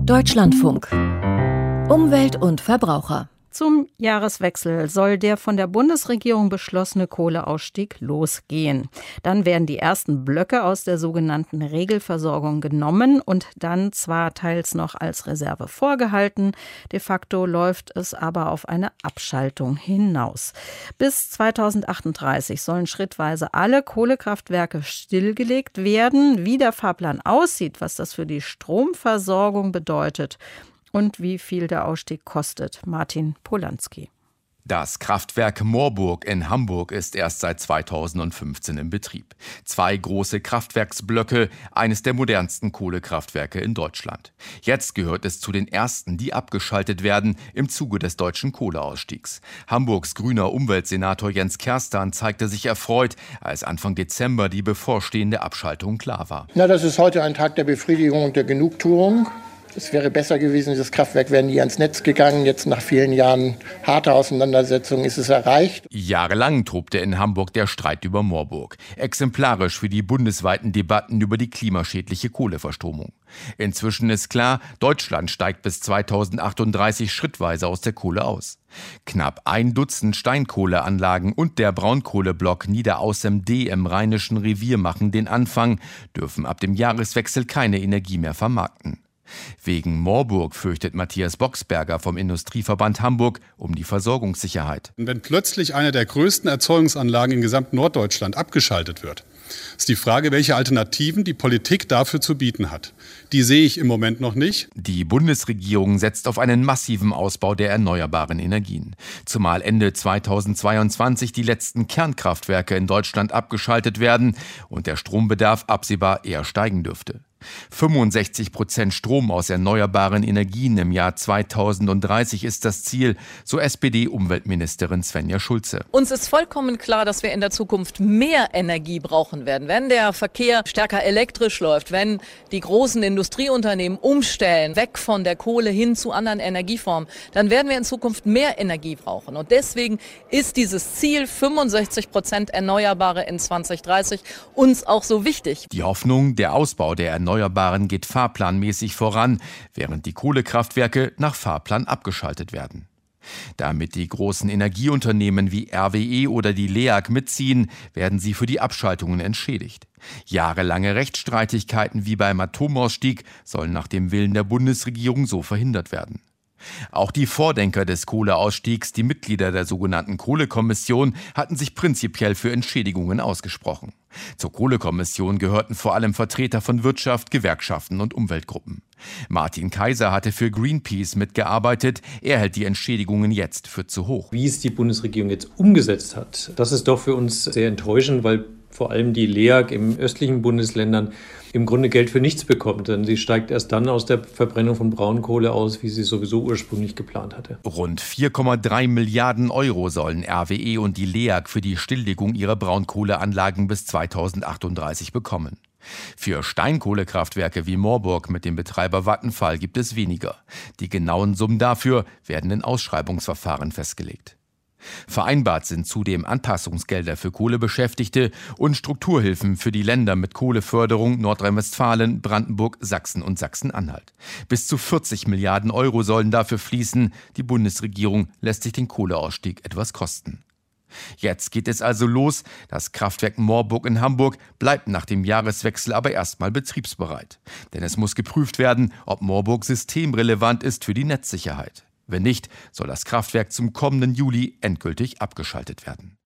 Deutschlandfunk. Umwelt und Verbraucher. Zum Jahreswechsel soll der von der Bundesregierung beschlossene Kohleausstieg losgehen. Dann werden die ersten Blöcke aus der sogenannten Regelversorgung genommen und dann zwar teils noch als Reserve vorgehalten. De facto läuft es aber auf eine Abschaltung hinaus. Bis 2038 sollen schrittweise alle Kohlekraftwerke stillgelegt werden. Wie der Fahrplan aussieht, was das für die Stromversorgung bedeutet und wie viel der Ausstieg kostet. Martin Polanski. Das Kraftwerk Moorburg in Hamburg ist erst seit 2015 in Betrieb. 2 große Kraftwerksblöcke, eines der modernsten Kohlekraftwerke in Deutschland. Jetzt gehört es zu den ersten, die abgeschaltet werden im Zuge des deutschen Kohleausstiegs. Hamburgs grüner Umweltsenator Jens Kerstan zeigte sich erfreut, als Anfang Dezember die bevorstehende Abschaltung klar war. Das ist heute ein Tag der Befriedigung und der Genugtuung. Es wäre besser gewesen, dieses Kraftwerk wäre nie ans Netz gegangen. Jetzt nach vielen Jahren harter Auseinandersetzung ist es erreicht. Jahrelang tobte in Hamburg der Streit über Moorburg. Exemplarisch für die bundesweiten Debatten über die klimaschädliche Kohleverstromung. Inzwischen ist klar, Deutschland steigt bis 2038 schrittweise aus der Kohle aus. Knapp 1 Dutzend Steinkohleanlagen und der Braunkohleblock Niederaußem-D im Rheinischen Revier machen den Anfang, dürfen ab dem Jahreswechsel keine Energie mehr vermarkten. Wegen Moorburg fürchtet Matthias Boxberger vom Industrieverband Hamburg um die Versorgungssicherheit. Wenn plötzlich eine der größten Erzeugungsanlagen in gesamt Norddeutschland abgeschaltet wird, ist die Frage, welche Alternativen die Politik dafür zu bieten hat. Die sehe ich im Moment noch nicht. Die Bundesregierung setzt auf einen massiven Ausbau der erneuerbaren Energien. Zumal Ende 2022 die letzten Kernkraftwerke in Deutschland abgeschaltet werden und der Strombedarf absehbar eher steigen dürfte. 65% Strom aus erneuerbaren Energien im Jahr 2030 ist das Ziel, so SPD-Umweltministerin Svenja Schulze. Uns ist vollkommen klar, dass wir in der Zukunft mehr Energie brauchen werden. Wenn der Verkehr stärker elektrisch läuft, wenn die großen Industrieunternehmen umstellen, weg von der Kohle hin zu anderen Energieformen, dann werden wir in Zukunft mehr Energie brauchen. Und deswegen ist dieses Ziel 65% Erneuerbare in 2030 uns auch so wichtig. Die Hoffnung, der Ausbau der Erneuerbaren geht fahrplanmäßig voran, während die Kohlekraftwerke nach Fahrplan abgeschaltet werden. Damit die großen Energieunternehmen wie RWE oder die LEAG mitziehen, werden sie für die Abschaltungen entschädigt. Jahrelange Rechtsstreitigkeiten wie beim Atomausstieg sollen nach dem Willen der Bundesregierung so verhindert werden. Auch die Vordenker des Kohleausstiegs, die Mitglieder der sogenannten Kohlekommission, hatten sich prinzipiell für Entschädigungen ausgesprochen. Zur Kohlekommission gehörten vor allem Vertreter von Wirtschaft, Gewerkschaften und Umweltgruppen. Martin Kaiser hatte für Greenpeace mitgearbeitet. Er hält die Entschädigungen jetzt für zu hoch. Wie es die Bundesregierung jetzt umgesetzt hat, das ist doch für uns sehr enttäuschend, weil vor allem die LEAG in östlichen Bundesländern im Grunde Geld für nichts bekommt, denn sie steigt erst dann aus der Verbrennung von Braunkohle aus, wie sie sowieso ursprünglich geplant hatte. Rund 4,3 Milliarden Euro sollen RWE und die LEAG für die Stilllegung ihrer Braunkohleanlagen bis 2038 bekommen. Für Steinkohlekraftwerke wie Moorburg mit dem Betreiber Vattenfall gibt es weniger. Die genauen Summen dafür werden in Ausschreibungsverfahren festgelegt. Vereinbart sind zudem Anpassungsgelder für Kohlebeschäftigte und Strukturhilfen für die Länder mit Kohleförderung Nordrhein-Westfalen, Brandenburg, Sachsen und Sachsen-Anhalt. Bis zu 40 Milliarden Euro sollen dafür fließen. Die Bundesregierung lässt sich den Kohleausstieg etwas kosten. Jetzt geht es also los. Das Kraftwerk Moorburg in Hamburg bleibt nach dem Jahreswechsel aber erstmal betriebsbereit. Denn es muss geprüft werden, ob Moorburg systemrelevant ist für die Netzsicherheit. Wenn nicht, soll das Kraftwerk zum kommenden Juli endgültig abgeschaltet werden.